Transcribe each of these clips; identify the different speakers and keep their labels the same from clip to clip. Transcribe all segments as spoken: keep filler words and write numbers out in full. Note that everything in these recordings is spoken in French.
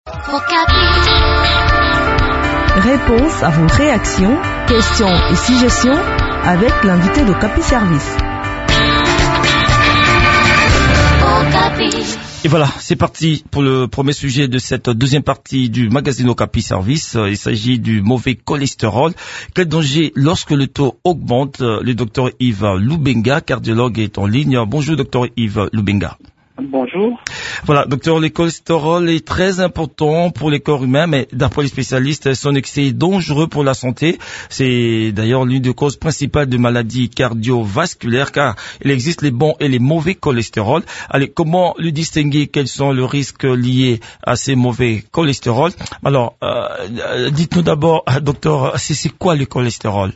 Speaker 1: Réponse à vos réactions, questions et suggestions avec l'invité de Capi Service.
Speaker 2: Et voilà, c'est parti pour le premier sujet de cette deuxième partie du magazine Okapi Service. Il s'agit du mauvais cholestérol. Quel danger lorsque le taux augmente? Le docteur Yves Lubenga, cardiologue, est en ligne. Bonjour docteur Yves Lubenga.
Speaker 3: Bonjour.
Speaker 2: Voilà, docteur, le cholestérol est très important pour les corps humains, mais d'après les spécialistes, son excès est dangereux pour la santé. C'est d'ailleurs l'une des causes principales de maladies cardiovasculaires, car il existe les bons et les mauvais cholestérols. Allez, comment le distinguer? Quels sont les risques liés à ces mauvais cholestérols? Alors, euh, dites-nous d'abord, docteur, c'est, c'est quoi le cholestérol?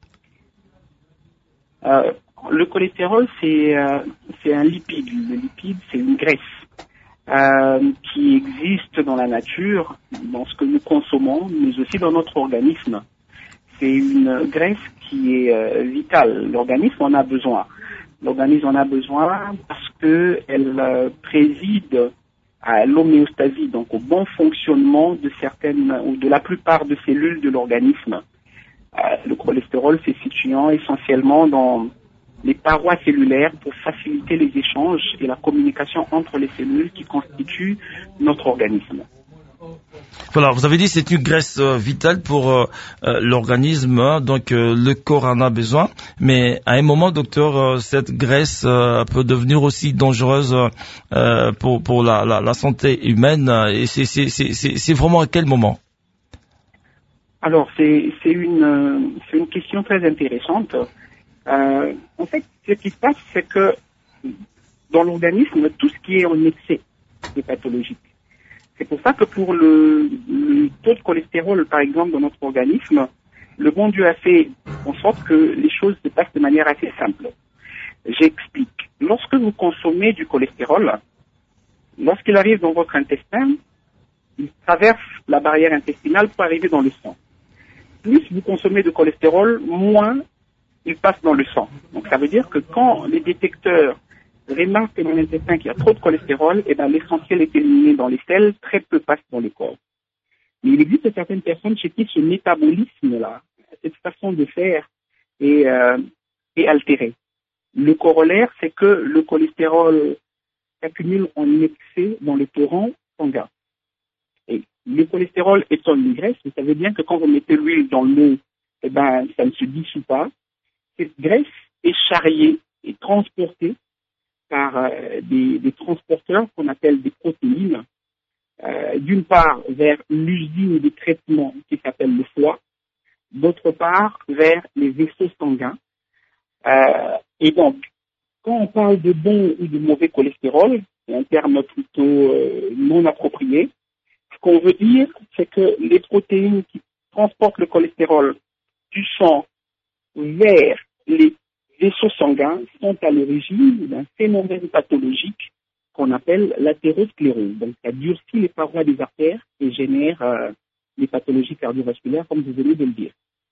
Speaker 3: euh, Le cholestérol, c'est, euh, c'est un lipide. Le lipide, c'est une graisse euh, qui existe dans la nature, dans ce que nous consommons, mais aussi dans notre organisme. C'est une graisse qui est euh, vitale. L'organisme en a besoin. L'organisme en a besoin parce que elle euh, préside à l'homéostasie, donc au bon fonctionnement de certaines ou de la plupart des cellules de l'organisme. Euh, le cholestérol se situant essentiellement dans les parois cellulaires pour faciliter les échanges et la communication entre les cellules qui constituent notre organisme.
Speaker 2: Voilà, vous avez dit que c'est une graisse euh, vitale pour euh, euh, l'organisme, hein, donc euh, le corps en a besoin. Mais à un moment, docteur, euh, cette graisse euh, peut devenir aussi dangereuse euh, pour pour la, la, la santé humaine. Et c'est c'est c'est c'est, c'est vraiment à quel moment?
Speaker 3: Alors, c'est c'est une c'est une question très intéressante. Euh, en fait, ce qui se passe, c'est que dans l'organisme, tout ce qui est en excès est pathologique. C'est pour ça que pour le, le taux de cholestérol, par exemple, dans notre organisme, le bon Dieu a fait en sorte que les choses se passent de manière assez simple. J'explique. Lorsque vous consommez du cholestérol, lorsqu'il arrive dans votre intestin, il traverse la barrière intestinale pour arriver dans le sang. Plus vous consommez de cholestérol, moins il passe dans le sang. Donc ça veut dire que quand les détecteurs remarquent dans l'intestin qu'il y a trop de cholestérol, eh ben, l'essentiel est éliminé dans les selles, très peu passe dans le corps. Mais il existe certaines personnes chez qui ce métabolisme-là, cette façon de faire est, euh, est altérée. Le corollaire, c'est que le cholestérol s'accumule en excès dans le torrent sanguin. Et le cholestérol étant une graisse, vous savez bien que quand vous mettez l'huile dans l'eau, eh ben, ça ne se dissout pas. Cette graisse est charriée et transportée par euh, des, des transporteurs qu'on appelle des protéines, euh, d'une part vers l'usine de traitement qui s'appelle le foie, d'autre part vers les vaisseaux sanguins. Euh, et donc, quand on parle de bon ou de mauvais cholestérol, c'est un terme plutôt euh, non approprié. Ce qu'on veut dire, c'est que les protéines qui transportent le cholestérol du sang vers les vaisseaux sanguins sont à l'origine d'un phénomène pathologique qu'on appelle l'athérosclérose. Donc, ça durcit les parois des artères et génère euh, les pathologies cardiovasculaires, comme vous venez de le dire.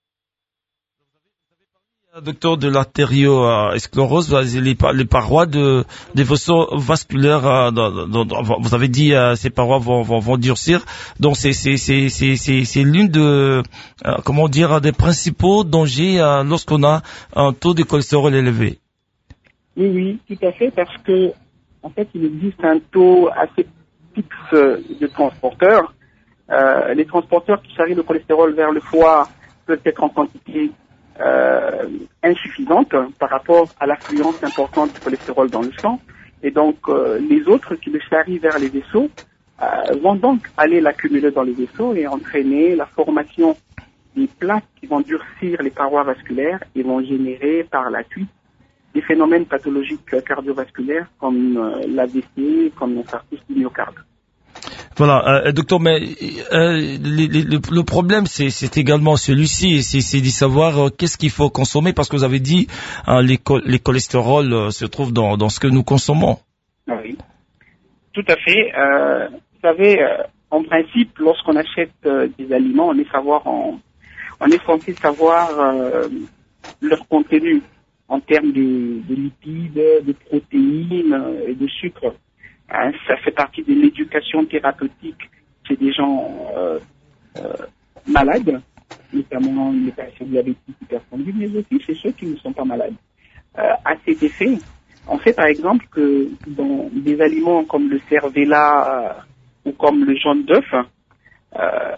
Speaker 2: Docteur, de l'artériosclérose, les, les parois de, des vaisseaux vasculaires, euh, dans, dans, vous avez dit euh, ces parois vont, vont, vont durcir. Donc c'est c'est c'est c'est c'est, c'est l'une de euh, comment dire des principaux dangers euh, lorsqu'on a un taux de cholestérol élevé.
Speaker 3: Oui, oui, tout à fait, parce que en fait il existe un taux assez fixe de transporteurs. Euh, les transporteurs qui charrient le cholestérol vers le foie peuvent être en quantité Euh, insuffisante par rapport à l'affluence importante du cholestérol dans le sang. Et donc, euh, les autres qui le charrient vers les vaisseaux euh, vont donc aller l'accumuler dans les vaisseaux et entraîner la formation des plaques qui vont durcir les parois vasculaires et vont générer par la suite des phénomènes pathologiques cardiovasculaires comme euh, l'A V C, comme l'infarctus du myocarde.
Speaker 2: Voilà, euh, docteur, mais euh, le, le, le problème, c'est, c'est également celui-ci, c'est, c'est de savoir euh, qu'est-ce qu'il faut consommer, parce que vous avez dit euh, les, co- les cholestérols euh, se trouvent dans, dans ce que nous consommons.
Speaker 3: Ah oui, tout à fait. Euh, vous savez, euh, en principe, lorsqu'on achète euh, des aliments, on est savoir en, on est censé savoir euh, leur contenu en termes de, de lipides, de protéines et de sucre. Hein, ça fait partie de l'éducation thérapeutique chez des gens euh, euh, malades, notamment les patients diabétiques hypertendus, mais aussi chez ceux qui ne sont pas malades. Euh, à cet effet, on sait par exemple que dans des aliments comme le cervelas euh, ou comme le jaune d'œuf, euh,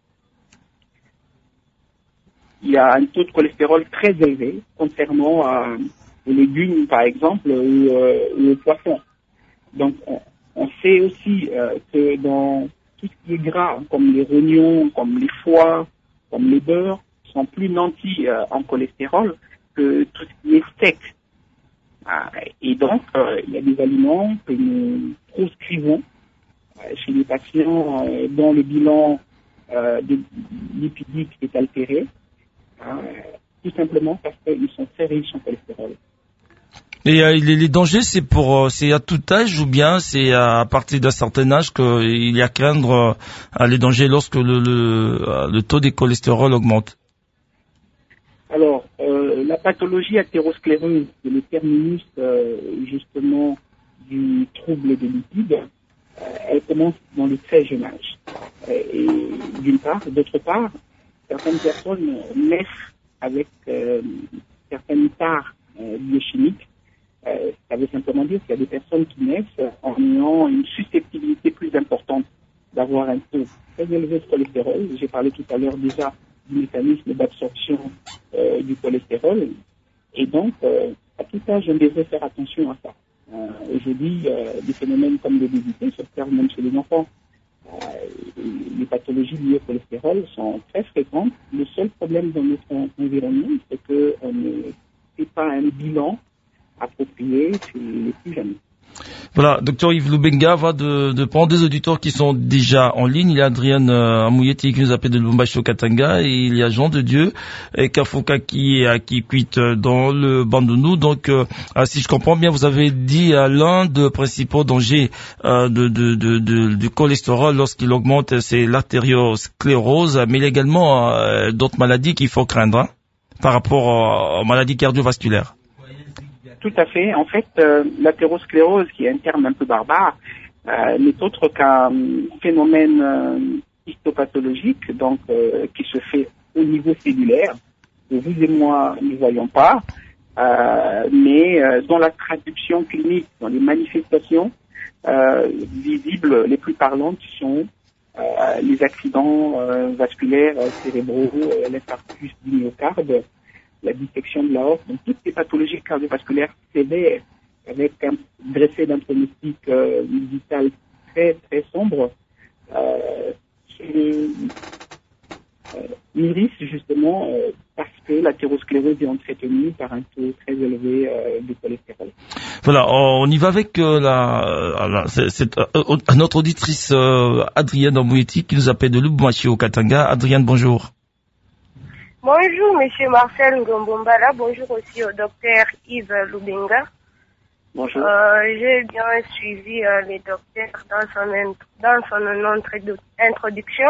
Speaker 3: il y a un taux de cholestérol très élevé concernant euh, les légumes par exemple ou, euh, ou le poisson. Donc on, on sait aussi euh, que dans tout ce qui est gras, comme les rognons, comme les foies, comme les beurres, sont plus nantis euh, en cholestérol que tout ce qui est sec. Ah, et donc, euh, il y a des aliments que nous proscrivons euh, chez les patients euh, dont le bilan euh, de, lipidique est altéré, euh, tout simplement parce qu'ils sont très riches en cholestérol.
Speaker 2: Et euh, les, les dangers, c'est pour, euh, c'est à tout âge ou bien c'est à partir d'un certain âge qu'il y a craindre euh, les dangers lorsque le, le, le taux de cholestérol augmente?
Speaker 3: Alors, euh, la pathologie athéroscléreuse, c'est le terminus euh, justement du trouble des lipides, euh, elle commence dans le très jeune âge. Euh, et d'une part, d'autre part, certaines personnes naissent avec euh, certaines tares euh, biochimiques. Euh, ça veut simplement dire qu'il y a des personnes qui naissent en ayant une susceptibilité plus importante d'avoir un taux très élevé de cholestérol. J'ai parlé tout à l'heure déjà du mécanisme d'absorption euh, du cholestérol. Et donc, euh, à tout âge, on devrait faire attention à ça. Euh, Aujourd'hui, euh, des phénomènes comme l'obésité s'observent même chez les enfants. Euh, les pathologies liées au cholestérol sont très fréquentes. Le seul problème dans notre environnement, c'est qu'on ne fait pas un bilan approprié chez les plus jeunes.
Speaker 2: Voilà, docteur Yves Lubenga va de, de prendre des auditeurs qui sont déjà en ligne. Il y a Adrienne euh, Amouyeti qui nous appelle de Lubumbashi au Katanga, et il y a Jean de Dieu et Kafoka qui est qui quitte dans le Bandundu. Donc, euh, si je comprends bien, vous avez dit à l'un des principaux dangers euh, de, de, de, de, du cholestérol lorsqu'il augmente, c'est l'artériosclérose, mais il y a également euh, d'autres maladies qu'il faut craindre hein, par rapport aux, aux maladies cardiovasculaires.
Speaker 3: Tout à fait. En fait, euh, l'athérosclérose, qui est un terme un peu barbare, euh, n'est autre qu'un phénomène euh, histopathologique, donc euh, qui se fait au niveau cellulaire, que vous et moi ne voyons pas, euh, mais euh, dont la traduction clinique, dans les manifestations euh, visibles les plus parlantes sont euh, les accidents euh, vasculaires euh, cérébraux, euh, l'infarctus du myocarde, la dissection de l'aorte, donc toutes ces pathologies cardiovasculaires sévères avec un dressé d'un pronostic euh, vital très très sombre, euh, euh, mûrissent justement euh, parce que l'athérosclérose est entretenue par un taux très élevé euh, de cholestérol.
Speaker 2: Voilà, on y va avec euh, la, la c'est, c'est, euh, notre auditrice euh, Adrienne Amouyeti qui nous appelle de Lubumbashi au Katanga. Adrienne, bonjour.
Speaker 4: Bonjour, Monsieur Marcel Ngombombala. Bonjour aussi au docteur Yves Lubenga.
Speaker 3: Bonjour.
Speaker 4: Euh, j'ai bien suivi euh, les docteurs dans son, dans son introduction.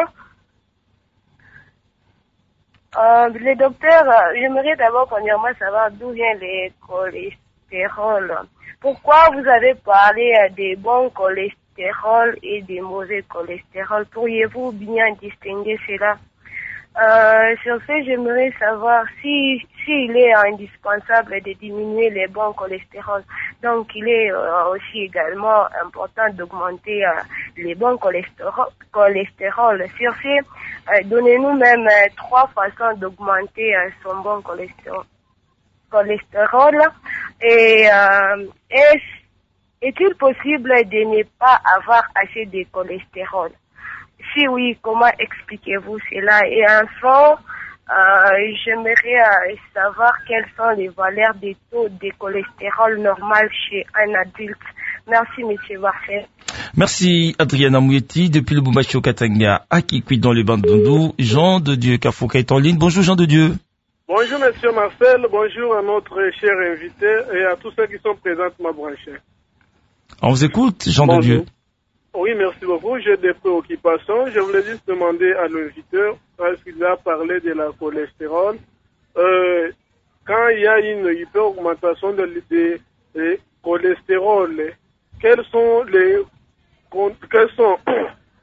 Speaker 4: Euh, les docteurs, euh, j'aimerais d'abord premièrement savoir d'où viennent les cholestérols. Pourquoi vous avez parlé euh, des bons cholestérols et des mauvais cholestérols? Pourriez-vous bien distinguer cela? Euh, sur ce, j'aimerais savoir si s'il est indispensable de diminuer les bons cholestérols. Donc, il est euh, aussi également important d'augmenter euh, les bons cholestérol. cholestérol. Sur ce, euh, donnez-nous même euh, trois façons d'augmenter euh, son bon cholestérol. cholestérol. Et euh, est, est-il possible de ne pas avoir assez de cholestérol? Si oui, comment expliquez-vous cela? Et enfin, euh, j'aimerais euh, savoir quelles sont les valeurs des taux de cholestérol normal chez un adulte. Merci, monsieur Marcel.
Speaker 2: Merci, Adrienne Amouyeti, depuis le Lubumbashi au Katanga, à Kikwit dans les Bandundu. Jean de Dieu Kafoka est en ligne. Bonjour, Jean de Dieu.
Speaker 5: Bonjour, monsieur Marcel. Bonjour à notre cher invité et à tous ceux qui sont présents, ma branchée.
Speaker 2: On vous écoute, Jean Bonjour. de Dieu.
Speaker 5: Oui, merci beaucoup. J'ai des préoccupations. Je voulais juste demander à l'inviteur, parce qu'il a parlé de la cholestérol, euh, quand il y a une hyper-augmentation de, de, de cholestérol, quels sont les, quels sont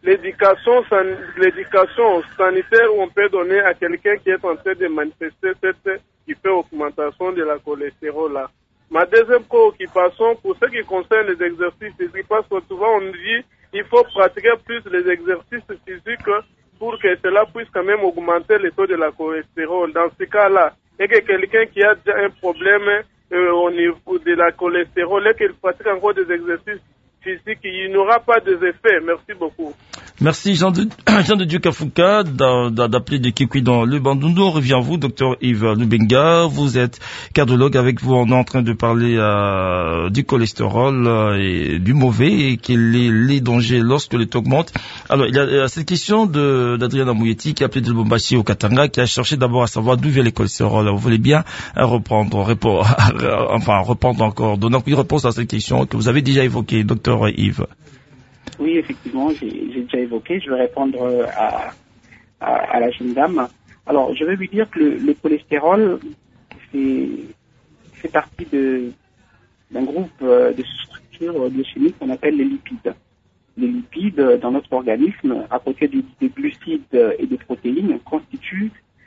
Speaker 5: l'éducation, san- l'éducation sanitaire on peut donner à quelqu'un qui est en train de manifester cette hyperaugmentation de la cholestérol là. Ma deuxième préoccupation pour ce qui concerne les exercices physiques, parce que souvent on dit il faut pratiquer plus les exercices physiques pour que cela puisse quand même augmenter le taux de la cholestérol. Dans ce cas-là, et que quelqu'un qui a déjà un problème euh, au niveau de la cholestérol et qu'il pratique encore des exercices physiques, il n'aura pas des effets. Merci beaucoup.
Speaker 2: Merci Jean de, Jean de Dieu Kafouka d'appeler de Kikwi dans le Bandundu. On revient à vous, docteur Yves Lubenga. Vous êtes cardiologue. Avec vous, on est en train de parler euh, du cholestérol euh, et du mauvais et quels est les dangers lorsque le taux augmente. Alors, il y a euh, cette question de d'Adriana Mouyetti qui a appelé de Lubumbashi au Katanga, qui a cherché d'abord à savoir d'où vient le cholestérol. Vous voulez bien euh, reprendre, répondre, enfin reprendre encore, donner une réponse à cette question que vous avez déjà évoquée, docteur Yves.
Speaker 3: Oui, effectivement, j'ai, j'ai déjà évoqué. Je vais répondre à, à, à la jeune dame. Alors, je vais lui dire que le, le cholestérol fait, fait partie de, d'un groupe de structures biochimiques qu'on appelle les lipides. Les lipides, dans notre organisme, à côté des, des glucides et des protéines, constituent,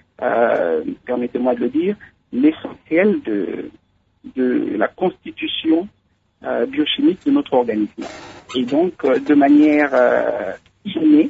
Speaker 3: euh, permettez-moi de le dire, l'essentiel de, de la constitution euh, biochimique de notre organisme. Et donc, euh, de manière euh, innée,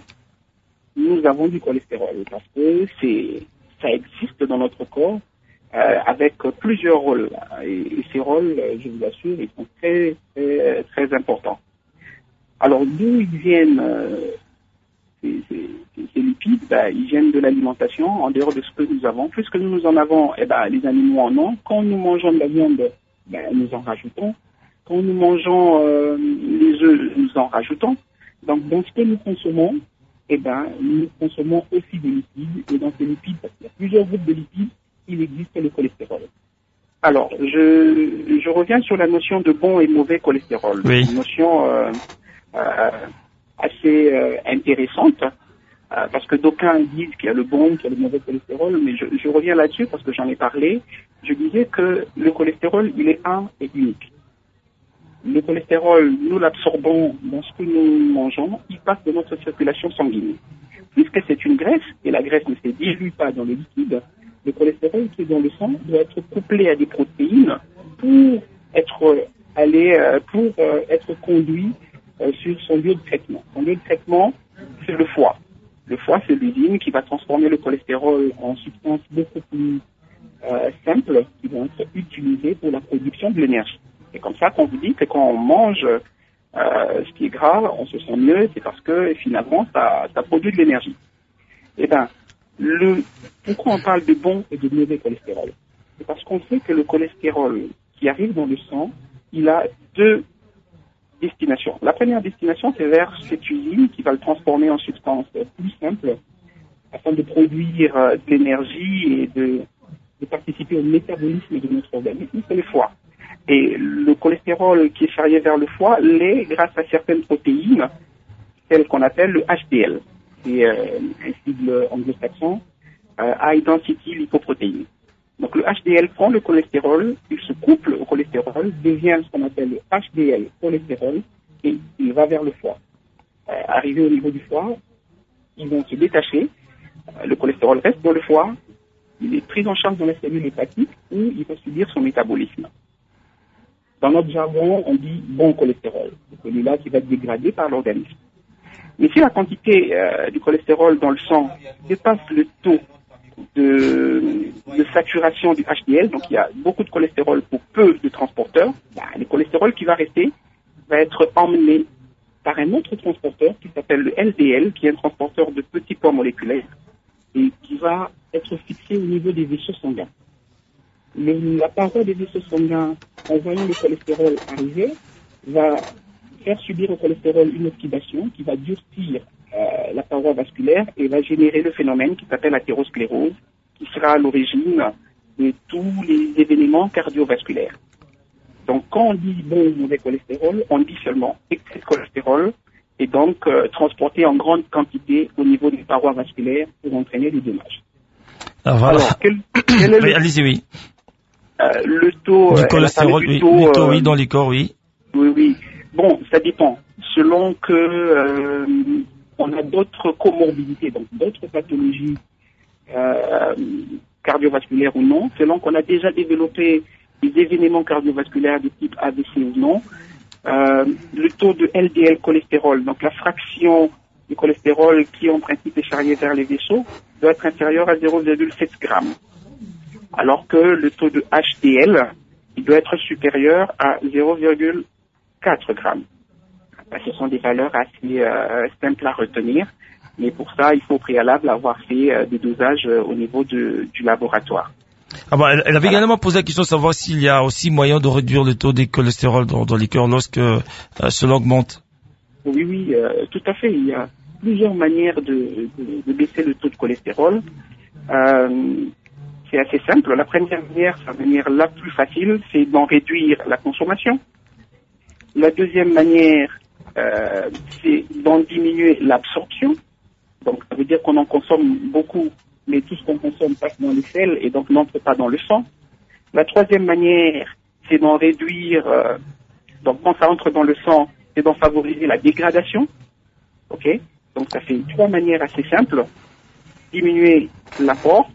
Speaker 3: nous avons du cholestérol parce que c'est, ça existe dans notre corps euh, avec plusieurs rôles. Et, et ces rôles, je vous assure, ils sont très, très, très importants. Alors, d'où ils viennent euh, ces, ces, ces lipides? Ben, ils viennent de l'alimentation, en dehors de ce que nous avons. Puisque nous en avons, eh ben, les animaux en ont. Quand nous mangeons de la viande, ben, nous en rajoutons. Quand nous mangeons euh, les œufs, nous en rajoutons. Donc, dans ce que nous consommons, eh ben, nous consommons aussi des lipides. Et dans ces lipides, parce qu'il y a plusieurs groupes de lipides, il existe le cholestérol. Alors, je, je reviens sur la notion de bon et mauvais cholestérol.
Speaker 2: Oui.
Speaker 3: Une notion euh, euh, assez euh, intéressante, euh, parce que d'aucuns disent qu'il y a le bon, qu'il y a le mauvais cholestérol, mais je, je reviens là-dessus parce que j'en ai parlé. Je disais que le cholestérol, il est un et unique. Le cholestérol, nous l'absorbons dans ce que nous mangeons, il passe de notre circulation sanguine. Puisque c'est une graisse, et la graisse ne se dilue pas dans le liquide, le cholestérol qui est dans le sang doit être couplé à des protéines pour être allé, pour être conduit sur son lieu de traitement. Son lieu de traitement, c'est le foie. Le foie, c'est l'usine qui va transformer le cholestérol en substances beaucoup plus euh, simples qui vont être utilisées pour la production de l'énergie. C'est comme ça qu'on vous dit que quand on mange euh, ce qui est gras, on se sent mieux, c'est parce que finalement ça, ça produit de l'énergie. Eh ben, le, pourquoi on parle de bon et de mauvais cholestérol? C'est parce qu'on sait que le cholestérol qui arrive dans le sang, il a deux destinations. La première destination, c'est vers cette usine qui va le transformer en substance plus simple afin de produire euh, de l'énergie et de, de participer au métabolisme de notre organisme, c'est le foie. Et le cholestérol qui est charrié vers le foie l'est grâce à certaines protéines, celles qu'on appelle le H D L. C'est euh, un sigle anglo-saxon, euh, High Density Lipoprotein. Donc le H D L prend le cholestérol, il se couple au cholestérol, devient ce qu'on appelle le H D L cholestérol, et il va vers le foie. Euh, arrivé au niveau du foie, ils vont se détacher, euh, le cholestérol reste dans le foie, il est pris en charge dans la cellule hépatique où il va subir son métabolisme. Dans notre jargon, on dit bon cholestérol, c'est celui-là qui va être dégradé par l'organisme. Mais si la quantité euh, du cholestérol dans le sang dépasse le taux de, de saturation du H D L, donc il y a beaucoup de cholestérol pour peu de transporteurs, bah, le cholestérol qui va rester va être emmené par un autre transporteur qui s'appelle le L D L, qui est un transporteur de petits poids moléculaires et qui va être fixé au niveau des vaisseaux sanguins. Le, la paroi des vaisseaux sanguins, en voyant le cholestérol arriver, va faire subir au cholestérol une oxydation qui va durcir euh, la paroi vasculaire et va générer le phénomène qui s'appelle l'athérosclérose, qui sera à l'origine de tous les événements cardiovasculaires. Donc quand on dit bon ou mauvais cholestérol, on dit seulement excès de cholestérol et donc euh, transporté en grande quantité au niveau des parois vasculaires pour entraîner des dommages.
Speaker 2: Ah, voilà.
Speaker 3: Alors, quel, quel est le...
Speaker 2: Oui, allez-y, oui.
Speaker 3: Euh, le taux...
Speaker 2: Du cholestérol,
Speaker 3: du
Speaker 2: oui.
Speaker 3: Taux,
Speaker 2: Le taux,
Speaker 3: euh,
Speaker 2: oui, dans les corps, oui.
Speaker 3: Oui, oui. Bon, ça dépend. Selon que euh, on a d'autres comorbidités, donc d'autres pathologies euh, cardiovasculaires ou non, selon qu'on a déjà développé des événements cardiovasculaires de type A V C ou non. Euh, le taux de L D L cholestérol, donc la fraction du cholestérol qui en principe est charrié vers les vaisseaux, doit être inférieur à zéro virgule sept grammes. Alors que le taux de H D L, il doit être supérieur à zéro virgule quatre grammes. Ce sont des valeurs assez euh, simples à retenir, mais pour ça, il faut au préalable avoir fait euh, des dosages euh, au niveau de, du laboratoire.
Speaker 2: Ah bah, elle, elle avait
Speaker 3: Voilà.
Speaker 2: également posé la question de savoir s'il y a aussi moyen de réduire le taux de cholestérol dans, dans les cœurs lorsque euh, cela augmente.
Speaker 3: Oui, oui, euh, tout à fait. Il y a plusieurs manières de, de, de baisser le taux de cholestérol. Euh, c'est assez simple. La première manière, la manière la plus facile, c'est d'en réduire la consommation. La deuxième manière, euh, c'est d'en diminuer l'absorption. Donc, ça veut dire qu'on en consomme beaucoup, mais tout ce qu'on consomme passe dans les selles et donc n'entre pas dans le sang. La troisième manière, c'est d'en réduire, euh, donc quand ça entre dans le sang, c'est d'en favoriser la dégradation. Ok, donc ça fait trois manières assez simples. Diminuer l'apport,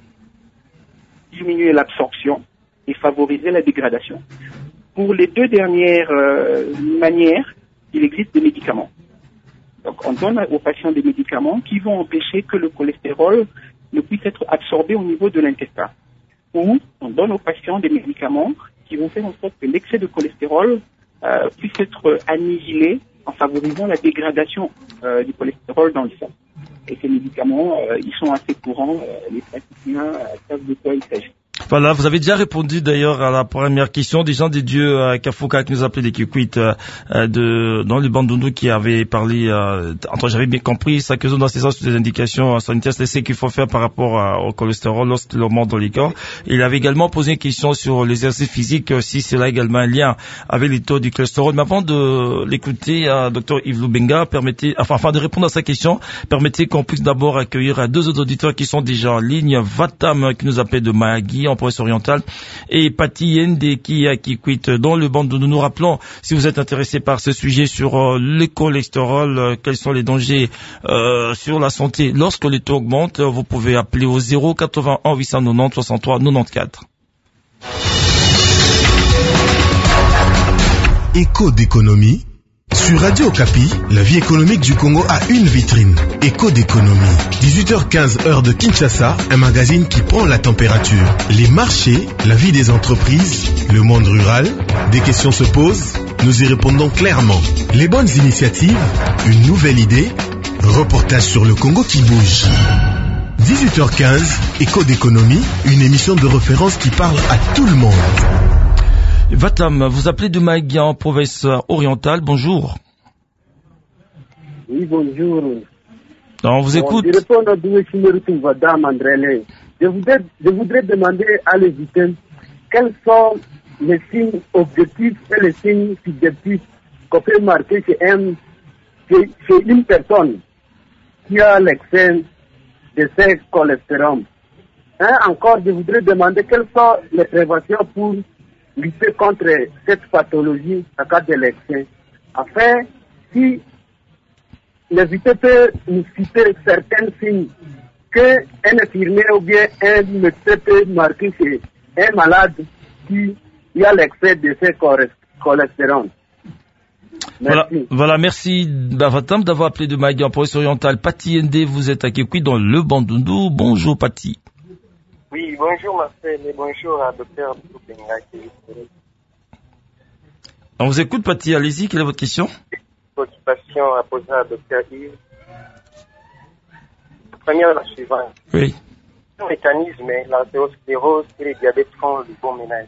Speaker 3: diminuer l'absorption et favoriser la dégradation. Pour les deux dernières euh, manières, il existe des médicaments. Donc on donne aux patients des médicaments qui vont empêcher que le cholestérol ne puisse être absorbé au niveau de l'intestin. Ou on donne aux patients des médicaments qui vont faire en sorte que l'excès de cholestérol euh, puisse être annihilé en favorisant la dégradation euh, du cholestérol dans le sang. Et ces médicaments, euh, ils sont assez courants, euh, les praticiens euh, savent de quoi il s'agit.
Speaker 2: Voilà, vous avez déjà répondu d'ailleurs à la première question des gens des dieux euh, Kafuka qui nous appelait des Kikwit euh, de dans le Bandundu qui avait parlé. Euh, enfin, j'avais bien compris ça que dans ces sens des indications sanitaires, c'est ce qu'il faut faire par rapport à, au cholestérol lorsqu'il augmente dans les corps. Il avait également posé une question sur l'exercice physique, si cela a également un lien avec les taux du cholestérol. Mais avant de l'écouter, euh, docteur Yves Lubenga, permettez, enfin, afin de répondre à sa question, permettez qu'on puisse d'abord accueillir deux autres auditeurs qui sont déjà en ligne. Vatam qui nous appelle de Mahagi en province orientale et Pati Yende qui a qui quitte dans le Bandundu. Nous rappelons, si vous êtes intéressé par ce sujet sur euh, le cholestérol, euh, quels sont les dangers euh, sur la santé lorsque les taux augmentent, vous pouvez appeler au zéro quatre-vingt-un huit cent quatre-vingt-dix soixante-trois quatre-vingt-quatorze.
Speaker 6: Écho d'économie. Sur Radio Okapi, la vie économique du Congo a une vitrine. Écho d'économie. dix-huit heures quinze heure de Kinshasa, un magazine qui prend la température. Les marchés, la vie des entreprises, le monde rural, des questions se posent, nous y répondons clairement. Les bonnes initiatives, une nouvelle idée, reportage sur le Congo qui bouge. dix-huit heures quinze, Écho d'économie, une émission de référence qui parle à tout le monde.
Speaker 2: Vatam, vous appelez de Mahagi en province orientale. Bonjour.
Speaker 7: Oui, bonjour.
Speaker 2: On vous écoute.
Speaker 7: Je réponds à Vadam Andrele. Je voudrais, je voudrais demander à l'invité quels sont les signes objectifs et les signes subjectifs qu'on peut marquer chez, un, chez, chez une personne qui a l'excès de ce cholestérol. Hein, encore, je voudrais demander quelles sont les préventions pour lutter contre cette pathologie à cause de l'excès. Enfin, si l'invité peut nous citer certains signes qu'un infirmier ou bien un médecin peut marquer chez un malade qui a l'excès de ce cholestérol.
Speaker 2: Voilà, voilà, merci Vatam d'avoir appelé de Mahagi en province orientale. Pati Yende, vous êtes à Kekwi dans le Bandundu. Bonjour Pati.
Speaker 8: Oui, bonjour Marcel et bonjour à docteur Lubenga.
Speaker 2: On vous écoute Pati, allez-y, quelle est votre question?
Speaker 8: Occupation à poser à docteur Yves. Première, la suivante.
Speaker 2: Oui.
Speaker 8: Le mécanisme, l'artériosclérose et les diabètes font le bon ménage.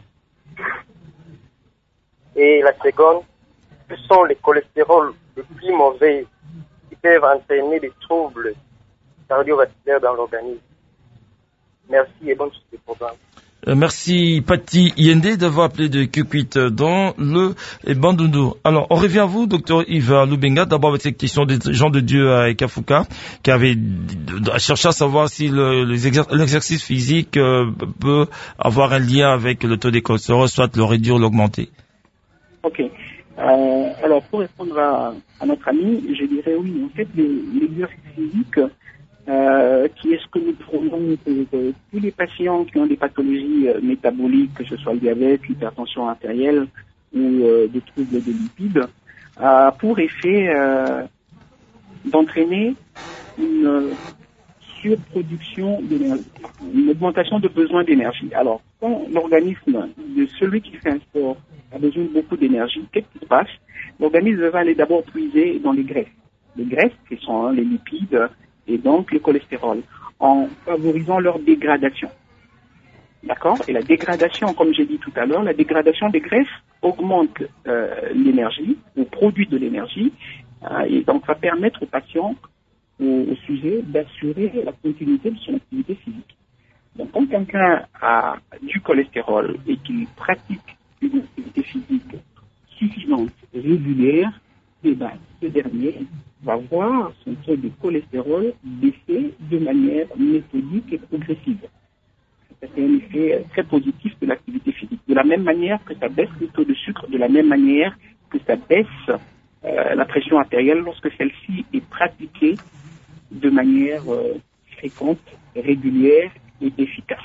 Speaker 8: Et la seconde, ce sont les cholestérols les plus mauvais qui peuvent entraîner des troubles cardiovasculaires dans l'organisme. Merci et bonne suite du programme.
Speaker 2: Euh, merci Pati Yende d'avoir appelé de Kikwit dans le Bandundu. Alors, on revient à vous, docteur Yves Lubenga, d'abord avec cette question des gens de Dieu à Kafuka, qui avait cherché à savoir si le, l'exercice physique euh, peut avoir un lien avec le taux de cholestérol, soit le réduire ou l'augmenter.
Speaker 3: Ok. Euh, alors, pour répondre à, à notre ami, je dirais oui. En fait, l'exercice physique, euh, qui est ce que nous prenons pour euh, tous les patients qui ont des pathologies euh, métaboliques, que ce soit le diabète, l'hypertension artérielle ou euh, des troubles de lipides, a pour effet euh, d'entraîner une euh, surproduction d'énergie, une augmentation de besoin d'énergie. Alors, quand l'organisme de celui qui fait un sport a besoin de beaucoup d'énergie, qu'est-ce qui se passe? L'organisme va aller d'abord puiser dans les graisses. Les graisses, ce sont hein, les lipides et donc le cholestérol, en favorisant leur dégradation. D'accord? Et la dégradation, comme j'ai dit tout à l'heure, la dégradation des graisses augmente euh, l'énergie, ou produit de l'énergie, euh, et donc va permettre au patient, au, au sujet, d'assurer la continuité de son activité physique. Donc quand quelqu'un a du cholestérol et qu'il pratique une activité physique suffisante, régulière, et ben, ce dernier va voir son taux de cholestérol baisser de manière méthodique et progressive. C'est un effet très positif de l'activité physique. De la même manière que ça baisse le taux de sucre, de la même manière que ça baisse euh, la pression artérielle lorsque celle-ci est pratiquée de manière euh, fréquente, régulière et efficace.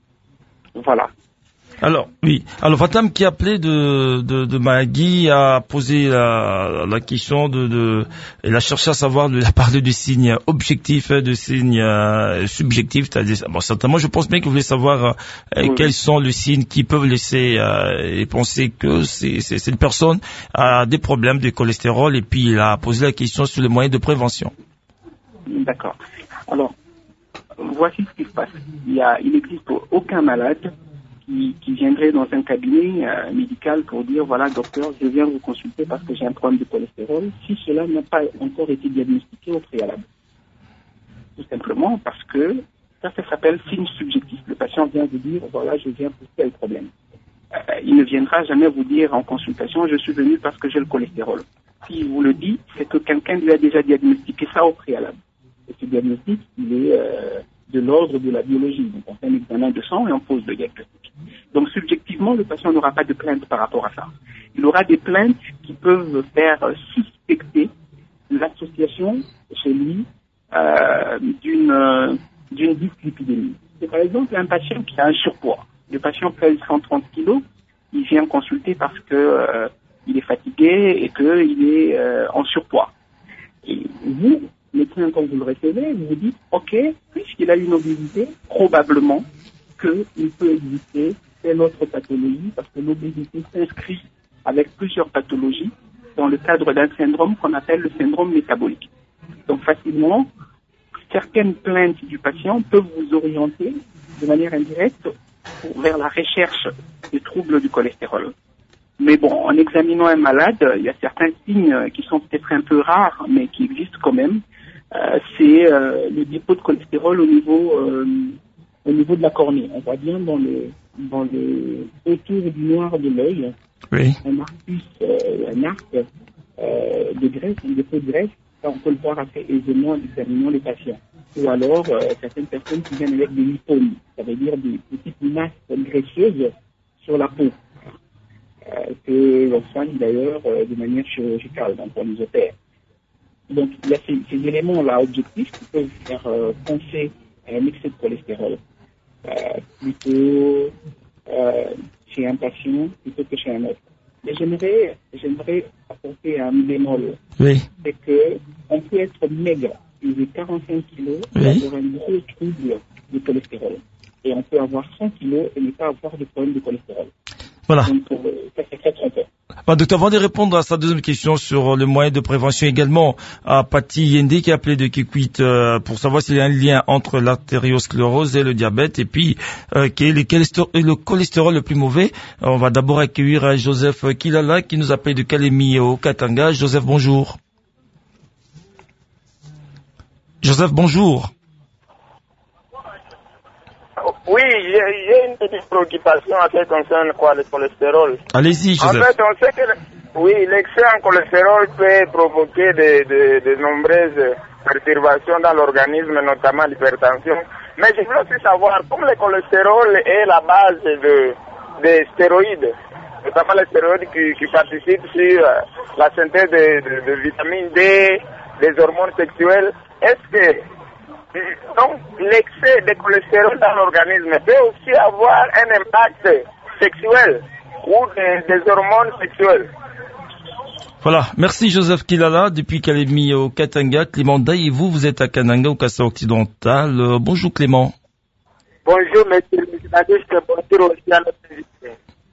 Speaker 3: Voilà.
Speaker 2: Alors, oui. Alors, Fatam qui a appelé de, de, de Magui a posé la, la question de, de, elle a cherché à savoir, elle a parlé de signes objectifs, de signes euh, subjectifs, c'est-à-dire, bon, certainement, je pense bien que vous voulez savoir euh, oui. quels sont les signes qui peuvent laisser euh, et penser que c'est, c'est, cette personne a des problèmes de cholestérol, et puis il a posé la question sur les moyens de prévention.
Speaker 3: D'accord. Alors, voici ce qui se passe. Il y a, il n'existe aucun malade Qui, qui viendrait dans un cabinet euh, médical pour dire, voilà, docteur, je viens vous consulter parce que j'ai un problème de cholestérol, si cela n'a pas encore été diagnostiqué au préalable. Tout simplement parce que ça, ça s'appelle signe subjectif. Le patient vient vous dire, voilà, je viens pour tel problème. Euh, il ne viendra jamais vous dire en consultation, je suis venu parce que j'ai le cholestérol. S'il vous le dit, c'est que quelqu'un lui a déjà diagnostiqué ça au préalable. Et ce diagnostic, il est euh, de l'ordre de la biologie. Donc, on fait un examen de sang et on pose le diagnostic. Donc, subjectivement, le patient n'aura pas de plainte par rapport à ça. Il aura des plaintes qui peuvent faire suspecter l'association chez lui euh, d'une, euh, d'une dyslipidémie. C'est par exemple un patient qui a un surpoids. Le patient pèse cent trente kilos, il vient consulter parce que euh, il est fatigué et qu'il est euh, en surpoids. Et vous, médecin, quand vous le recevez, vous vous dites, ok, puisqu'il a une obésité, probablement qu'il peut exister telle autre pathologie, parce que l'obésité s'inscrit avec plusieurs pathologies dans le cadre d'un syndrome qu'on appelle le syndrome métabolique. Donc facilement, certaines plaintes du patient peuvent vous orienter de manière indirecte vers la recherche des troubles du cholestérol. Mais bon, en examinant un malade, il y a certains signes qui sont peut-être un peu rares, mais qui existent quand même. Euh, c'est euh, le dépôt de cholestérol au niveau euh, au niveau de la cornée. On voit bien dans le dans le autour du noir de l'œil, oui. un arcus, euh, un arc euh, de graisse, un dépôt de graisse. Ça, on peut le voir assez aisément en examinant les patients. Ou alors euh, certaines personnes qui viennent avec des lipomes, ça veut dire des petites masses graisseuses sur la peau. Euh, que l'on soigne d'ailleurs euh, de manière chirurgicale, donc on les opère. Donc il y a ces, ces éléments-là objectifs qui peuvent faire euh, penser à un excès de cholestérol, euh, plutôt euh, chez un patient plutôt que chez un autre. Mais j'aimerais, j'aimerais apporter un bémol. Oui. C'est que on peut être maigre, peser quarante-cinq kilos, oui. et avoir un gros trouble de cholestérol. Et on peut avoir cent kilos et ne pas avoir de problème de cholestérol.
Speaker 2: Voilà.
Speaker 3: Donc, euh, ça, c'est très trompeur.
Speaker 2: Bah, docteur, avant de répondre à sa deuxième question sur le moyen de prévention également, à Patty Yende qui a appelé de Kikwit euh, pour savoir s'il y a un lien entre l'artériosclérose et le diabète, et puis euh, quel est le cholestérol le plus mauvais. On va d'abord accueillir Joseph Kilala qui nous appelle de Kalemi au Katanga. Joseph, bonjour. Joseph, bonjour.
Speaker 9: Oui, j'ai une petite préoccupation en ce qui concerne quoi, le cholestérol.
Speaker 2: Allez-y, Joseph.
Speaker 9: En fait, on sait que le, oui, l'excès en cholestérol peut provoquer de, de, de nombreuses perturbations dans l'organisme, notamment l'hypertension. Mais je veux aussi savoir, comme le cholestérol est la base de, des stéroïdes, notamment les stéroïdes qui, qui participent sur euh, la synthèse de, de, de vitamine D, des hormones sexuelles. Est-ce que donc l'excès de cholestérol dans l'organisme peut aussi avoir un impact sexuel ou des, des hormones sexuelles?
Speaker 2: Voilà, merci Joseph Kilala, depuis Kalemi au Katanga. Clément Daï, et vous, vous êtes à Kananga, au Kassa occidental. Euh, bonjour Clément.
Speaker 10: Bonjour monsieur le journaliste, bonjour aussi à notre invité.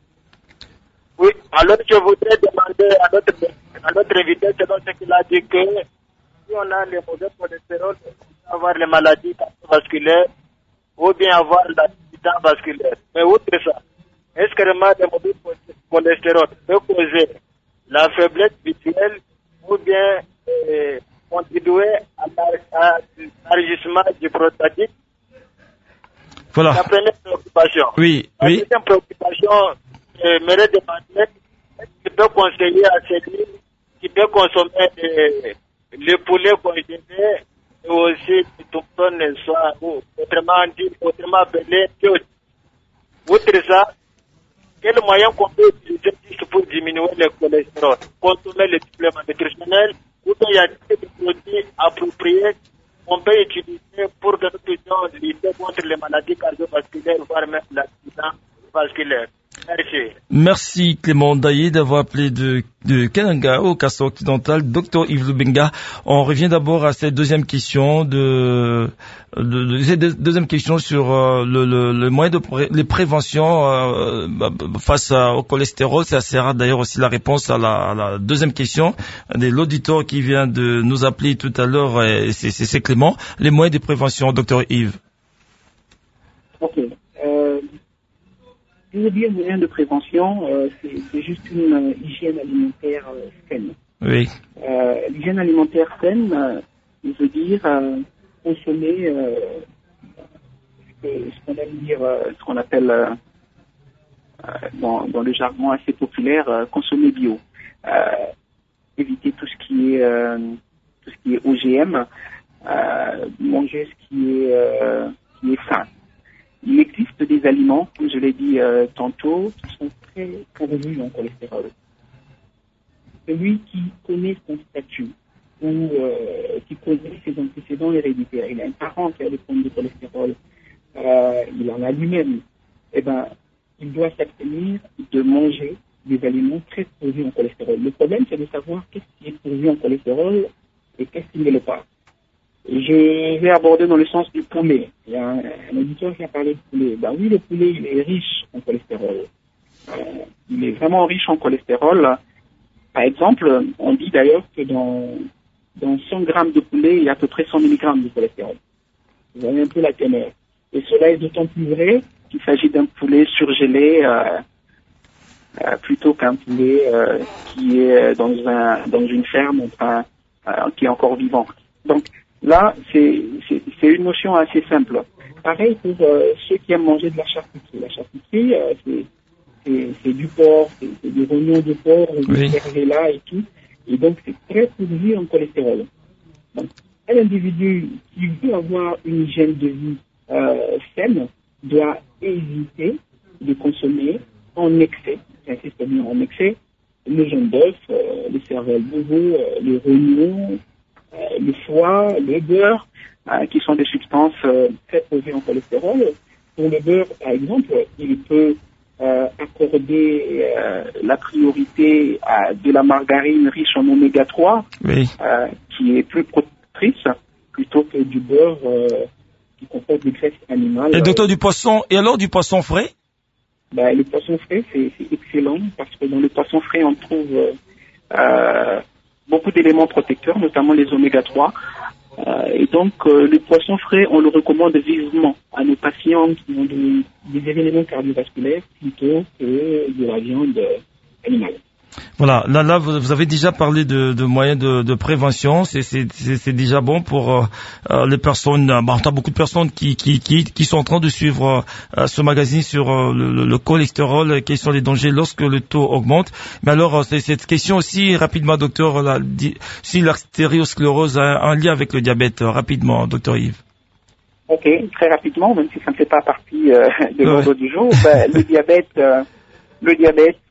Speaker 10: Oui, alors je voudrais demander à notre, à notre invité, selon ce qu'il a dit, que si on a le mauvais cholestérol, on peut avoir les maladies cardiovasculaires ou bien avoir l'accident vasculaire. Mais outre ça, est-ce que vraiment le mauvais cholestérol peut causer la faiblesse visuelle ou bien euh, contribuer à l'élargissement du prostatite?
Speaker 2: Voilà.
Speaker 10: La première préoccupation.
Speaker 2: Oui,
Speaker 10: la
Speaker 2: oui.
Speaker 10: deuxième préoccupation, euh, me demander est-ce qu'il peut conseiller à celui qui peut consommer euh, le poulet congelé et aussi que tout le soit, ou autrement dit, autrement appelé, outre ça, quel moyen qu'on peut utiliser pour diminuer le cholestérol? Consommer les suppléments nutritionnels ou bien il y a des produits appropriés qu'on peut utiliser pour que nous puissions lutter contre les maladies cardiovasculaires, voire même l'accident vasculaire. Merci.
Speaker 2: Merci Clément Daillé d'avoir appelé de, de Kananga au Kassa occidental. Docteur Yves Lubenga, on revient d'abord à cette deuxième question de, de, de cette deuxième question sur euh, le, le, le moyen de pré, les préventions euh, face à, au cholestérol. Ça sera d'ailleurs aussi la réponse à la, à la deuxième question de l'auditeur qui vient de nous appeler tout à l'heure. C'est, c'est, c'est Clément. Les moyens de prévention, docteur Yves.
Speaker 3: Ok. Euh... Je veux dire, moyen de prévention, euh, c'est, c'est juste une euh, hygiène alimentaire euh, saine.
Speaker 2: Oui.
Speaker 3: Euh, l'hygiène alimentaire saine, euh, veut dire euh, consommer euh, ce, que, ce qu'on aime dire, euh, ce qu'on appelle euh, dans, dans le jargon assez populaire, euh, consommer bio. Euh, éviter tout ce qui est euh, tout ce qui est O G M, euh, manger ce qui est euh, qui est sain. Il existe des aliments, comme je l'ai dit euh, tantôt, qui sont très pourvus en cholestérol. Celui qui connaît son statut ou euh, qui connaît ses antécédents héréditaires, il a un parent qui a des problèmes de cholestérol, euh, il en a lui-même, eh ben, il doit s'abstenir de manger des aliments très pourvus en cholestérol. Le problème, c'est de savoir qu'est-ce qui est pourvu en cholestérol et qu'est-ce qui ne l'est pas. Je vais aborder dans le sens du poulet. Il y a un, un auditeur qui a parlé de poulet. Ben oui, le poulet, il est riche en cholestérol. Euh, il est vraiment riche en cholestérol. Par exemple, on dit d'ailleurs que dans, dans cent grammes de poulet, il y a à peu près cent milligrammes de cholestérol. Vous voyez un peu la teneur. Et cela est d'autant plus vrai qu'il s'agit d'un poulet surgelé euh, euh, plutôt qu'un poulet euh, qui est dans, un, dans une ferme, enfin, euh, qui est encore vivant. Donc, là, c'est, c'est, c'est une notion assez simple. Pareil pour euh, ceux qui aiment manger de la charcuterie. La charcuterie, euh, c'est, c'est, c'est du porc, c'est, c'est des rognons de porc,
Speaker 2: oui.
Speaker 3: du cervelas et tout. Et donc, c'est très pourvu en cholestérol. Donc, un individu qui veut avoir une hygiène de vie euh, saine doit éviter de consommer en excès, j'insiste bien en excès, le jaune d'œuf, euh, le cervelle de veau, euh, les rognons, Euh, le foie, le beurre, euh, qui sont des substances euh, très pourvues en cholestérol. Pour le beurre, par exemple, il peut euh, accorder euh, la priorité à de la margarine riche en oméga trois,
Speaker 2: oui.
Speaker 3: euh, qui est plus protectrice, plutôt que du beurre euh, qui comporte des graisses animales.
Speaker 2: Et docteur, du poisson, et alors du poisson frais?
Speaker 3: Ben, le poisson frais, c'est, c'est excellent, parce que dans le poisson frais, on trouve euh, beaucoup d'éléments protecteurs, notamment les oméga trois. Euh, et donc, euh, le poisson frais, on le recommande vivement à nos patients qui ont des, des événements cardiovasculaires plutôt que de la viande animale.
Speaker 2: Voilà, là, là, vous avez déjà parlé de, de moyens de, de prévention. C'est, c'est, c'est, c'est déjà bon pour euh, les personnes. Bon, t'as beaucoup de personnes qui, qui, qui, qui sont en train de suivre euh, ce magazine sur euh, le, le cholestérol, quels sont les dangers lorsque le taux augmente. Mais alors, c'est cette question aussi rapidement, docteur, la, si l'artériosclérose a un lien avec le diabète, rapidement, docteur Yves.
Speaker 3: Ok, très rapidement, même si ça ne fait pas partie euh, de l'ordre ouais. du jour. Ben, le diabète, euh, le diabète.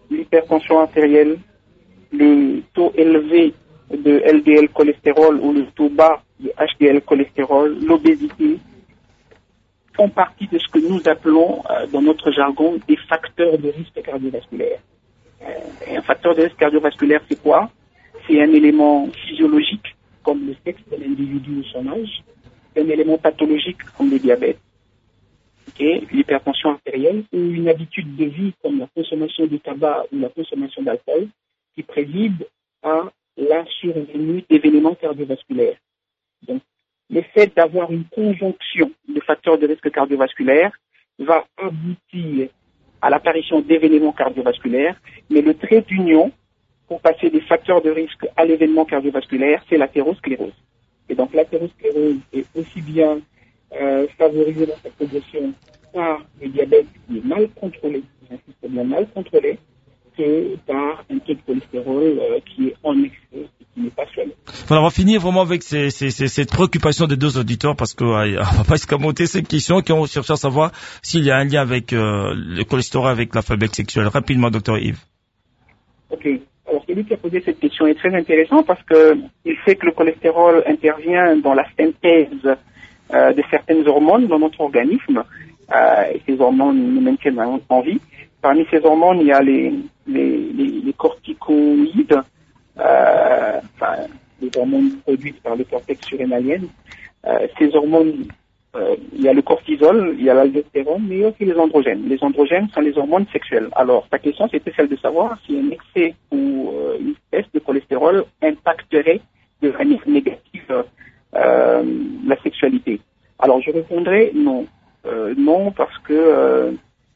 Speaker 3: l'hypertension artérielle, les taux élevés de L D L cholestérol ou le taux bas de H D L cholestérol, l'obésité, font partie de ce que nous appelons euh, dans notre jargon des facteurs de risque cardiovasculaire. Euh, et un facteur de risque cardiovasculaire, c'est quoi? C'est un élément physiologique, comme le sexe de l'individu ou son âge, un élément pathologique, comme le diabète, okay, l'hypertension artérielle, ou une habitude de vie, comme la consommation de tabac ou la consommation d'alcool, qui préside à la survenue d'événements cardiovasculaires. Donc, le fait d'avoir une conjonction de facteurs de risque cardiovasculaire va aboutir à l'apparition d'événements cardiovasculaires, mais le trait d'union pour passer des facteurs de risque à l'événement cardiovasculaire, c'est l'athérosclérose. Et donc l'athérosclérose est aussi bien euh, favorisée dans sa progression par le diabète qui est mal contrôlé, j'insiste bien mal contrôlé, que par un taux de cholestérol euh, qui est en excès et qui n'est pas soigné.
Speaker 2: Voilà, on va finir vraiment avec ces, ces, ces, cette préoccupation des deux auditeurs parce qu'on euh, va pas escamoter ces questions qui ont cherché à savoir s'il y a un lien avec euh, le cholestérol avec la faiblesse sexuelle. Rapidement, docteur Yves.
Speaker 3: Ok. Alors, celui qui a posé cette question est très intéressant parce que il sait que le cholestérol intervient dans la synthèse euh, de certaines hormones dans notre organisme. Euh, et ces hormones nous maintiennent en vie. Parmi ces hormones, il y a les, les, les, les corticoïdes, euh, enfin, les hormones produites par le cortex surrénalien. Euh, ces hormones, euh, il y a le cortisol, il y a l'aldostérone, mais il y a aussi les androgènes. Les androgènes sont les hormones sexuelles. Alors, ta question, c'était celle de savoir si un excès ou euh, une baisse de cholestérol impacterait de manière négative euh, la sexualité. Alors, je répondrai non. Euh, non, parce que euh,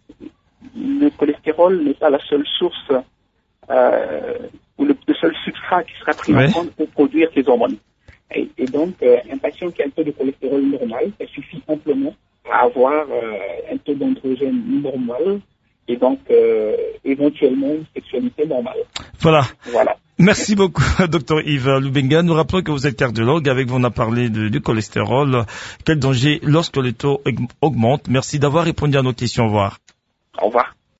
Speaker 3: le cholestérol n'est pas la seule source euh, ou le, le seul substrat qui sera pris ouais. en compte pour produire ces hormones. Et, et donc, euh, un patient qui a un taux de cholestérol normal, ça suffit amplement à avoir euh, un taux d'androgène normal et donc euh, éventuellement une sexualité normale.
Speaker 2: Voilà.
Speaker 3: Voilà.
Speaker 2: Merci beaucoup, docteur Yves Lubinga. Nous rappelons que vous êtes cardiologue. Avec vous, on a parlé de, du cholestérol. Quel danger lorsque les taux augmentent. Merci d'avoir répondu à nos questions. Au revoir.
Speaker 3: Au revoir.